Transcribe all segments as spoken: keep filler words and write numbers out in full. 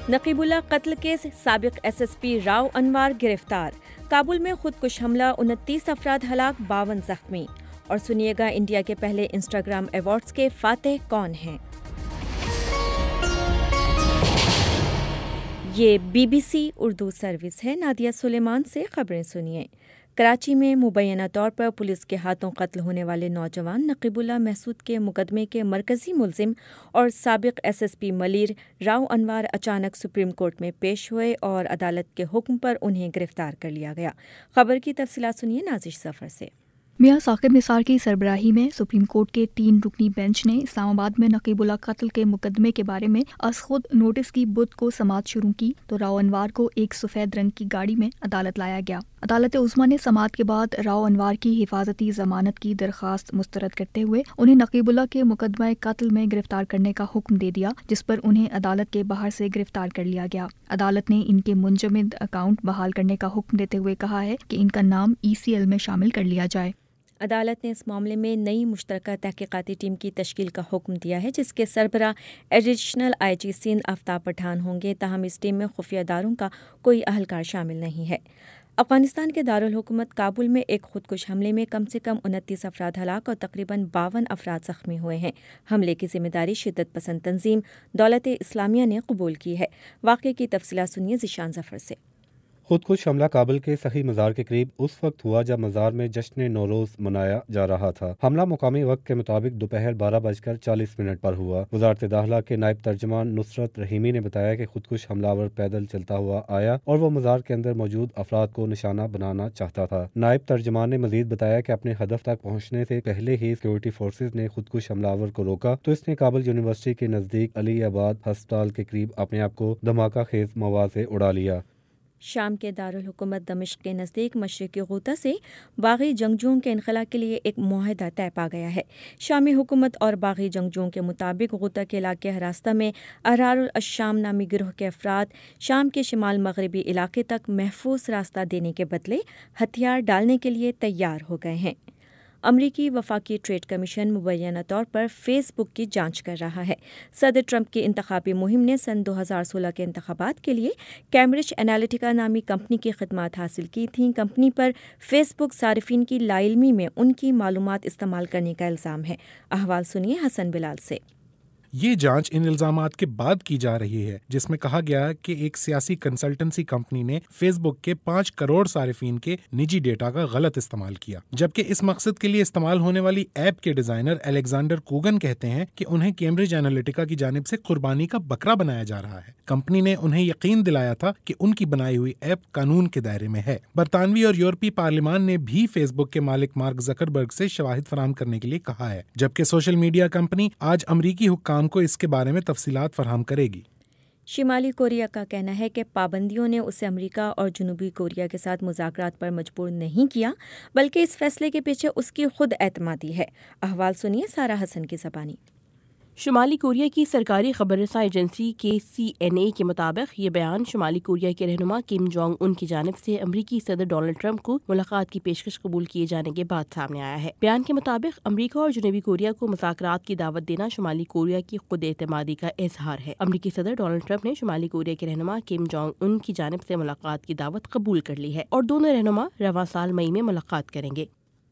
نقیب اللہ قتل کیس سابق S S P Rao Anwar گرفتار، کابل میں خودکش حملہ انتیس افراد ہلاک، باون زخمی۔ اور سنیے گا انڈیا کے پہلے انسٹاگرام ایوارڈز کے فاتح کون ہیں۔ یہ B B C Urdu service ہے، نادیہ سلیمان سے خبریں سنیے۔ کراچی میں مبینہ طور پر پولیس کے ہاتھوں قتل ہونے والے نوجوان نقیب اللہ محسود کے مقدمے کے مرکزی ملزم اور سابق S S P Malir Rao Anwar اچانک سپریم کورٹ میں پیش ہوئے اور عدالت کے حکم پر انہیں گرفتار کر لیا گیا۔ خبر کی تفصیلات سنیے نازش ظفر سے۔ میاں ثاقب نثار کی سربراہی میں سپریم کورٹ کے تین رکنی بینچ نے اسلام آباد میں نقیب اللہ قتل کے مقدمے کے بارے میں از خود نوٹس کی بدھ کو سماعت شروع کی تو راؤ انوار کو ایک سفید رنگ کی گاڑی میں عدالت لایا گیا۔ عدالت عظمیٰ نے سماعت کے بعد راؤ انوار کی حفاظتی ضمانت کی درخواست مسترد کرتے ہوئے انہیں نقیب اللہ کے مقدمہ قتل میں گرفتار کرنے کا حکم دے دیا، جس پر انہیں عدالت کے باہر سے گرفتار کر لیا گیا۔ عدالت نے ان کے منجمد اکاؤنٹ بحال کرنے کا حکم دیتے ہوئے کہا ہے کہ ان کا نام ای سی ایل میں شامل کر لیا جائے۔ عدالت نے اس معاملے میں نئی مشترکہ تحقیقاتی ٹیم کی تشکیل کا حکم دیا ہے، جس کے سربراہ additional I G Sindh Aftab Pathan ہوں گے، تاہم اس ٹیم میں خفیہ اداروں کا کوئی اہلکار شامل نہیں ہے۔ افغانستان کے دارالحکومت کابل میں ایک خودکش حملے میں کم سے کم انتیس افراد ہلاک اور تقریباً باون افراد زخمی ہوئے ہیں۔ حملے کی ذمہ داری شدت پسند تنظیم دولت اسلامیہ نے قبول کی ہے۔ واقعے کی تفصیلات سنیے ذیشان ظفر سے۔ خودکش حملہ کابل کے صحیح مزار کے قریب اس وقت ہوا جب مزار میں جشن نوروز منایا جا رہا تھا۔ حملہ مقامی وقت کے مطابق دوپہر بارہ بج کر چالیس منٹ پر ہوا۔ وزارت داخلہ کے نائب ترجمان نصرت رحیمی نے بتایا کہ خودکش حملہ ور پیدل چلتا ہوا آیا اور وہ مزار کے اندر موجود افراد کو نشانہ بنانا چاہتا تھا۔ نائب ترجمان نے مزید بتایا کہ اپنے ہدف تک پہنچنے سے پہلے ہی سیکورٹی فورسز نے خودکش حملہ آور کو روکا تو اس نے کابل یونیورسٹی کے نزدیک علی آباد ہسپتال کے قریب اپنے آپ کو دھماکہ خیز مواد سے اڑا لیا۔ شام کے دارالحکومت دمشق کے نزدیک مشرقی غوطہ سے باغی جنگجوؤں کے انخلا کے لیے ایک معاہدہ طے پا گیا ہے۔ شامی حکومت اور باغی جنگجوؤں کے مطابق غوطہ کے علاقے ہراستہ میں احرار الشام نامی گروہ کے افراد شام کے شمال مغربی علاقے تک محفوظ راستہ دینے کے بدلے ہتھیار ڈالنے کے لیے تیار ہو گئے ہیں۔ امریکی وفاقی ٹریڈ کمیشن مبینہ طور پر فیس بک کی جانچ کر رہا ہے۔ صدر ٹرمپ کی انتخابی مہم نے سن دو ہزار سولہ کے انتخابات کے لیے کیمبرج انالیٹیکا نامی کمپنی کی خدمات حاصل کی تھیں۔ کمپنی پر فیس بک صارفین کی لا علمی میں ان کی معلومات استعمال کرنے کا الزام ہے۔ احوال سنیے حسن بلال سے۔ یہ جانچ ان الزامات کے بعد کی جا رہی ہے، جس میں کہا گیا کہ ایک سیاسی کنسلٹنسی کمپنی نے فیس بک کے پانچ کروڑ صارفین کے نجی ڈیٹا کا غلط استعمال کیا، جبکہ اس مقصد کے لیے استعمال ہونے والی ایپ کے ڈیزائنر الیگزینڈر کوگن کہتے ہیں کہ انہیں کیمبرج انالیٹیکا کی جانب سے قربانی کا بکرا بنایا جا رہا ہے۔ کمپنی نے انہیں یقین دلایا تھا کہ ان کی بنائی ہوئی ایپ قانون کے دائرے میں ہے۔ برطانوی اور یورپی پارلیمان نے بھی فیس بک کے مالک مارک زکربرگ سے شواہد فراہم کرنے کے لیے کہا ہے، جبکہ سوشل میڈیا کمپنی آج امریکی حکام کو اس کے بارے میں تفصیلات فراہم کرے گی۔ شمالی کوریا کا کہنا ہے کہ پابندیوں نے اسے امریکہ اور جنوبی کوریا کے ساتھ مذاکرات پر مجبور نہیں کیا، بلکہ اس فیصلے کے پیچھے اس کی خود اعتمادی ہے۔ احوال سنیے سارہ حسن کی زبانی۔ شمالی کوریا کی سرکاری خبر رساں ایجنسی کے سی این اے کے مطابق یہ بیان شمالی کوریا کے رہنما کم جونگ ان کی جانب سے امریکی صدر ڈونلڈ ٹرمپ کو ملاقات کی پیشکش قبول کیے جانے کے بعد سامنے آیا ہے۔ بیان کے مطابق امریکہ اور جنوبی کوریا کو مذاکرات کی دعوت دینا شمالی کوریا کی خود اعتمادی کا اظہار ہے۔ امریکی صدر ڈونلڈ ٹرمپ نے شمالی کوریا کے رہنما کم جونگ ان کی جانب سے ملاقات کی دعوت قبول کر لی ہے اور دونوں رہنما رواں سال مئی میں ملاقات کریں گے۔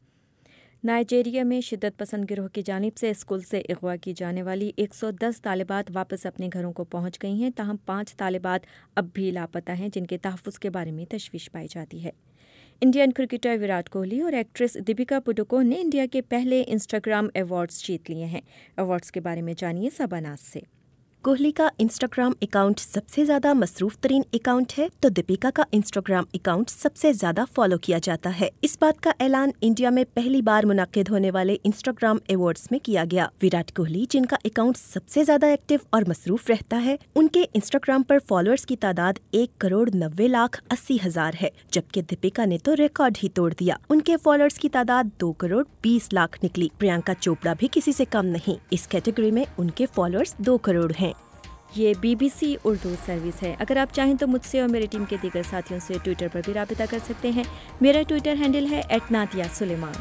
نائجیریا میں شدت پسند گروہ کی جانب سے اسکول سے اغوا کی جانے والی ایک سو دس طالبات واپس اپنے گھروں کو پہنچ گئی ہیں، تاہم پانچ طالبات اب بھی لاپتہ ہیں، جن کے تحفظ کے بارے میں تشویش پائی جاتی ہے۔ انڈین کرکٹر وراٹ کوہلی اور ایکٹریس دیپیکا پڈوکون نے انڈیا کے پہلے انسٹاگرام ایوارڈز جیت لیے ہیں۔ ایوارڈز کے بارے میں جانیے سبا ناز سے۔ کوہلی کا انسٹاگرام اکاؤنٹ سب سے زیادہ مصروف ترین اکاؤنٹ ہے تو دیپیکا کا انسٹاگرام اکاؤنٹ سب سے زیادہ فالو کیا جاتا ہے۔ اس بات کا اعلان انڈیا میں پہلی بار منعقد ہونے والے انسٹاگرام ایوارڈز میں کیا گیا۔ وراٹ کوہلی، جن کا اکاؤنٹ سب سے زیادہ ایکٹیو اور مصروف رہتا ہے، ان کے انسٹاگرام پر فالوورز کی تعداد ایک کروڑ نوے لاکھ اسی ہزار ہے، جبکہ دیپیکا نے تو ریکارڈ ہی توڑ دیا۔ ان کے فالوورز کی تعداد دو کروڑ بیس لاکھ نکلی۔ پریانکا چوپڑا بھی کسی سے کم نہیں، اس کیٹیگری میں ان کے فالوورز دو کروڑ ہیں۔ یہ B B C Urdu service ہے۔ اگر آپ چاہیں تو مجھ سے اور میری ٹیم کے دیگر ساتھیوں سے ٹویٹر پر بھی رابطہ کر سکتے ہیں۔ میرا ٹویٹر ہینڈل ہے ایٹ نادیہ سلیمان۔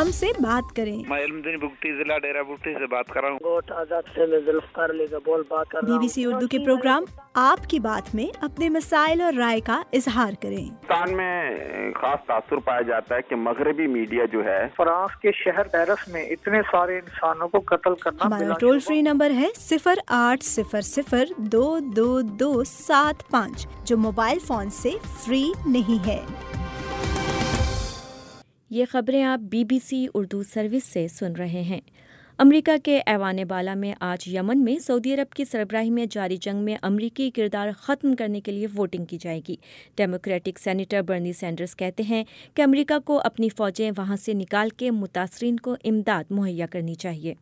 ہم سے بات کریں۔ میں علمدین بگٹی ضلع ڈیرہ بگٹی سے بات کر رہا ہوں۔ بی بی سی اردو کے پروگرام آپ کی بات میں اپنے مسائل اور رائے کا اظہار کریں۔ پاکستان میں خاص تاثر پایا جاتا ہے کہ مغربی میڈیا جو ہے فرانس کے شہر پیرس میں اتنے سارے انسانوں کو قتل کرنا۔ ہمارا ٹول فری نمبر ہے صفر آٹھ صفر صفر دو دو دو سات پانچ، جو موبائل فون سے فری نہیں ہے۔ یہ خبریں آپ B B C Urdu service سے سن رہے ہیں۔ امریکہ کے ایوان بالا میں آج یمن میں سعودی عرب کی سربراہی میں جاری جنگ میں امریکی کردار ختم کرنے کے لیے ووٹنگ کی جائے گی۔ ڈیموکریٹک سینیٹر برنی سینڈرز کہتے ہیں کہ امریکہ کو اپنی فوجیں وہاں سے نکال کے متاثرین کو امداد مہیا کرنی چاہیے۔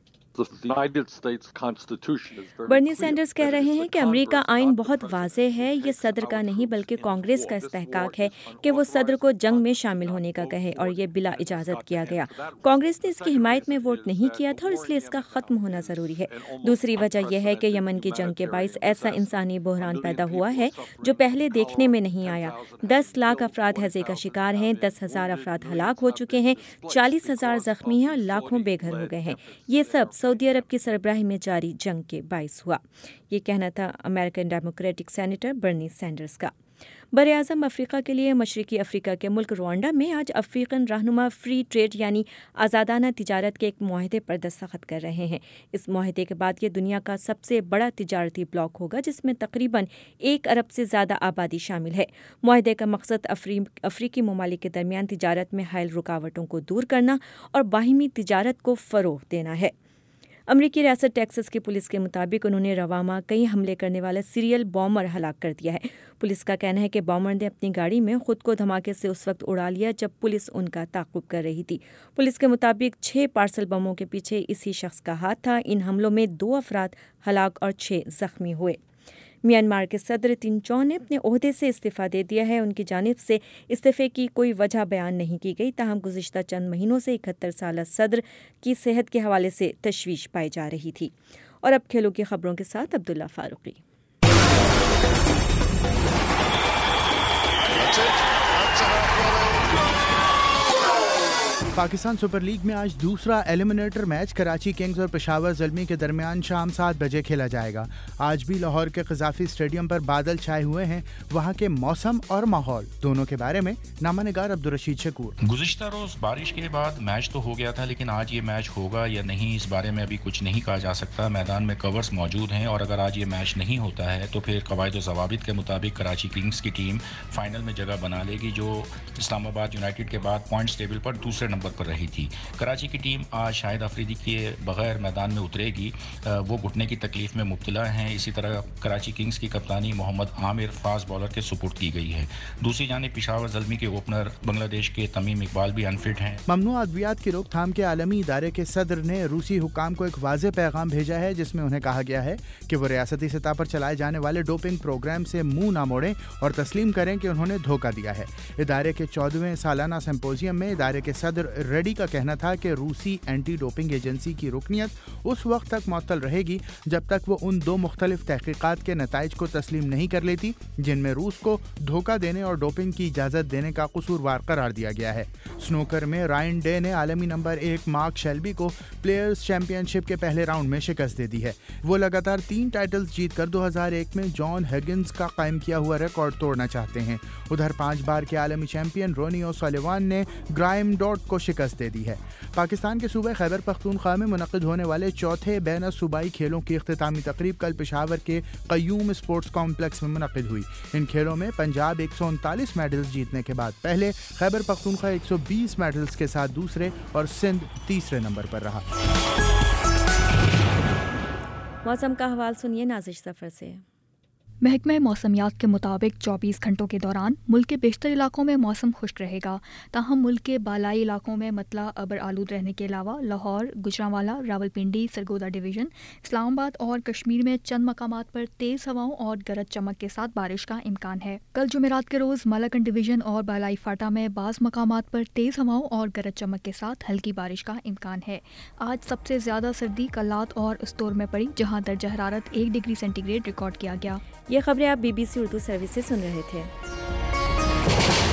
برنی سینڈرز کہہ رہے ہیں کہ امریکہ آئین بہت واضح ہے، یہ صدر کا نہیں بلکہ کانگریس کا استحقاق ہے کہ وہ صدر کو جنگ میں شامل ہونے کا کہے، اور یہ بلا اجازت کیا گیا۔ کانگریس نے اس کی حمایت میں ووٹ نہیں کیا تھا اور اس لیے اس کا ختم ہونا ضروری ہے۔ دوسری وجہ یہ ہے کہ یمن کی جنگ کے باعث ایسا انسانی بحران پیدا ہوا ہے جو پہلے دیکھنے میں نہیں آیا۔ دس لاکھ افراد ہزے کا شکار ہیں، دس ہزار افراد ہلاک ہو چکے ہیں، چالیس ہزار زخمی ہیں اور لاکھوں بے گھر ہو گئے ہیں۔ یہ سب سعودی عرب کی سربراہی میں جاری جنگ کے باعث ہوا۔ یہ کہنا تھا American democratic senator Bernie Sanders کا۔ براعظم افریقہ کے لیے مشرقی افریقہ کے ملک روانڈا میں آج افریقن رہنما فری ٹریڈ یعنی آزادانہ تجارت کے ایک معاہدے پر دستخط کر رہے ہیں۔ اس معاہدے کے بعد یہ دنیا کا سب سے بڑا تجارتی بلاک ہوگا جس میں تقریباً ایک ارب سے زیادہ آبادی شامل ہے۔ معاہدے کا مقصد افریقی ممالک کے درمیان تجارت میں حائل رکاوٹوں کو دور کرنا اور باہمی تجارت کو فروغ دینا ہے۔ امریکی ریاست ٹیکساس کی پولیس کے مطابق انہوں نے رواں ماہ کئی حملے کرنے والا سیریل بامبر ہلاک کر دیا ہے۔ پولیس کا کہنا ہے کہ بامبر نے اپنی گاڑی میں خود کو دھماکے سے اس وقت اڑا لیا جب پولیس ان کا تعاقب کر رہی تھی۔ پولیس کے مطابق چھ پارسل بموں کے پیچھے اسی شخص کا ہاتھ تھا۔ ان حملوں میں دو افراد ہلاک اور چھ زخمی ہوئے۔ میانمار کے صدر تین چو نے اپنے عہدے سے استعفیٰ دے دیا ہے۔ ان کی جانب سے استعفے کی کوئی وجہ بیان نہیں کی گئی، تاہم گزشتہ چند مہینوں سے اکہتر سالہ صدر کی صحت کے حوالے سے تشویش پائی جا رہی تھی۔ اور اب کھیلوں کی خبروں کے ساتھ عبداللہ فاروقی۔ پاکستان سپر لیگ میں آج دوسرا ایلیمنیٹر میچ کراچی کنگز اور پشاور زلمی کے درمیان شام سات بجے کھیلا جائے گا۔ آج بھی لاہور کے قذافی اسٹیڈیم پر بادل چھائے ہوئے ہیں۔ وہاں کے موسم اور ماحول دونوں کے بارے میں نامہ نگار عبدالرشید شکور۔ گزشتہ روز بارش کے بعد میچ تو ہو گیا تھا، لیکن آج یہ میچ ہوگا یا نہیں اس بارے میں ابھی کچھ نہیں کہا جا سکتا۔ میدان میں کورز موجود ہیں اور اگر آج یہ میچ نہیں ہوتا ہے تو پھر قواعد و ضوابط کے مطابق کراچی کنگز کی ٹیم فائنل میں جگہ بنا لے گی، جو اسلام آباد یونائٹیڈ کے بعد پوائنٹس ٹیبل پر دوسرے نمبر پر رہی تھی۔ کراچی کی ٹیم آج شاہد آفریدی کے بغیر میدان میں اترے گی، وہ گھٹنے کی تکلیف میں مبتلا ہیں۔ اسی طرح کراچی کنگز کی کپتانی محمد عامر فاسٹ بالر کے سپرد کی گئی ہے۔ دوسری جانب پشاور زلمی کے اوپنر بنگلہ دیش کے تمیم اقبال بھی انفٹ ہیں۔ ممنوع ادویات کی روک تھام کے عالمی ادارے کے صدر نے روسی حکام کو ایک واضح پیغام بھیجا ہے، جس میں انہیں کہا گیا ہے کہ وہ ریاستی سطح پر چلائے جانے والے ڈوپنگ پروگرام سے منہ نہ موڑیں اور تسلیم کریں کہ انہوں نے دھوکہ دیا ہے۔ ادارے کے چودہویں سالانہ سمپوزیم میں ادارے کے صدر ریڈی کا کہنا تھا کہ روسی اینٹی ڈوپنگ ایجنسی کی رکنیت اس وقت تک معطل رہے گی جب تک وہ ان دو مختلف تحقیقات کے نتائج کو تسلیم نہیں کر لیتی جن میں روس کو دھوکہ دینے اور ڈوپنگ کی اجازت دینے کا قصوروار قرار دیا گیا ہے۔ سنوکر میں رائن ڈے نے عالمی نمبر ایک مارک شیلبی کو پلیئرز چیمپئن شپ کے پہلے راؤنڈ میں شکست دے دی ہے۔ وہ لگاتار تین ٹائٹلز جیت کر دو ہزار ایک میں جان ہگنز کا قائم کیا ہوا ریکارڈ توڑنا چاہتے ہیں۔ ادھر پانچ بار کے عالمی چیمپئن رونی اوسالیوان نے گرائم ڈاٹ کو شکست دے دی ہے۔ پاکستان کے صوبہ خیبر پختونخوا میں منعقد ہونے والے چوتھے بین الصوبائی کھیلوں کی اختتامی تقریب کل پشاور کے قیوم اسپورٹس کمپلیکس میں منعقد ہوئی۔ ان کھیلوں میں پنجاب ایک سو انتالیس میڈلز جیتنے کے بعد پہلے، خیبر پختونخوا ایک سو بیس میڈلز کے ساتھ دوسرے اور سندھ تیسرے نمبر پر رہا۔ موسم کا حوال سنیے نازش سفر سے۔ محکمہ موسمیات کے مطابق چوبیس گھنٹوں کے دوران ملک کے بیشتر علاقوں میں موسم خشک رہے گا، تاہم ملک کے بالائی علاقوں میں مطلع ابر آلود رہنے کے علاوہ لاہور، گجرانوالا، راولپنڈی، سرگودا ڈویژن، اسلام آباد اور کشمیر میں چند مقامات پر تیز ہواؤں اور گرج چمک کے ساتھ بارش کا امکان ہے۔ کل جمعرات کے روز مالاکنڈ ڈویژن اور بالائی فاٹا میں بعض مقامات پر تیز ہواؤں اور گرج چمک کے ساتھ ہلکی بارش کا امکان ہے۔ آج سب سے زیادہ سردی کلات اور استور میں پڑی، جہاں درجہ حرارت ایک ڈگری سینٹی گریڈ ریکارڈ کیا گیا۔ یہ خبریں آپ B B C Urdu service سے سن رہے تھے۔